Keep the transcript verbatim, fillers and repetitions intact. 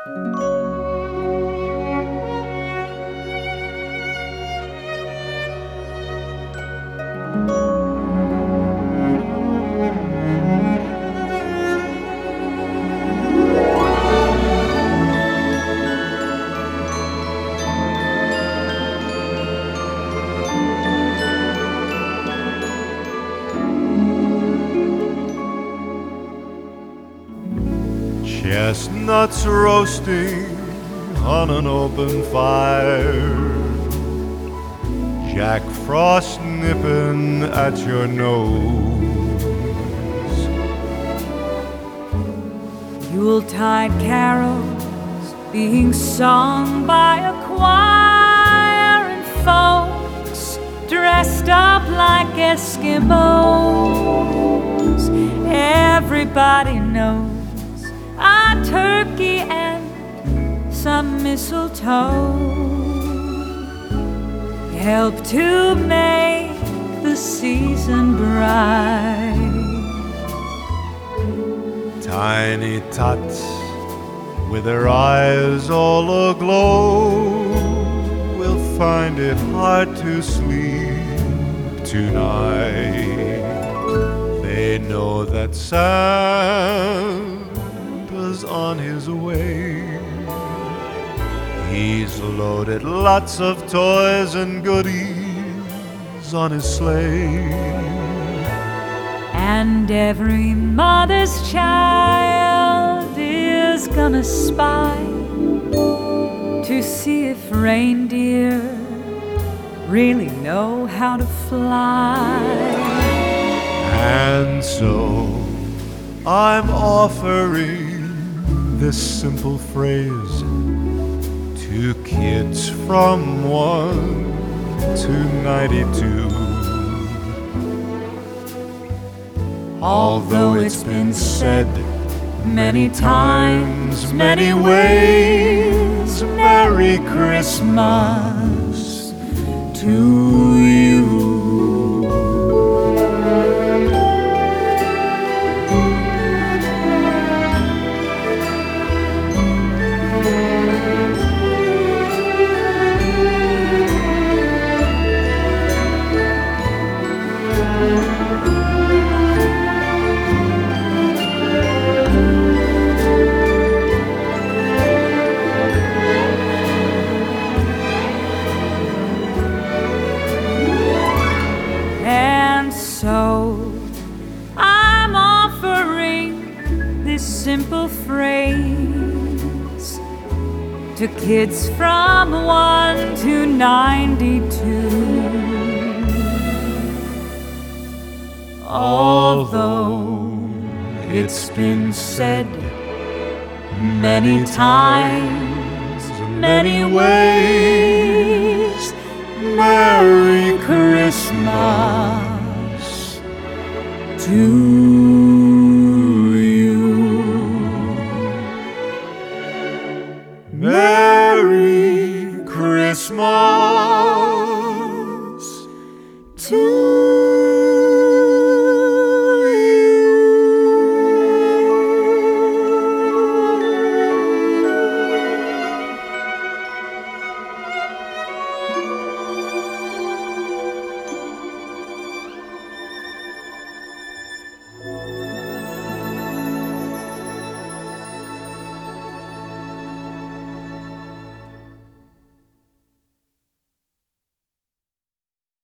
Chestnuts roasting on an open fire, Jack Frost nipping at your nose, Yuletide carols being sung by a choir, and folks dressed up like Eskimos. Everybody knows a turkey and some mistletoe help to make the season bright. Tiny tots with their eyes all aglow will find it hard to sleep tonight. They know that Santa's on his way. He's loaded lots of toys and goodies on his sleigh, and every mother's child is gonna spy to see if reindeer really know how to fly. And so I'm offering this simple phrase to kids from one to ninety-two. Although it's been said many times, many ways, Merry Christmas to you. So I'm offering this simple phrase to kids from one to ninety-two. Although it's been said many times, many ways, Merry Christmas to you. Merry Christmas.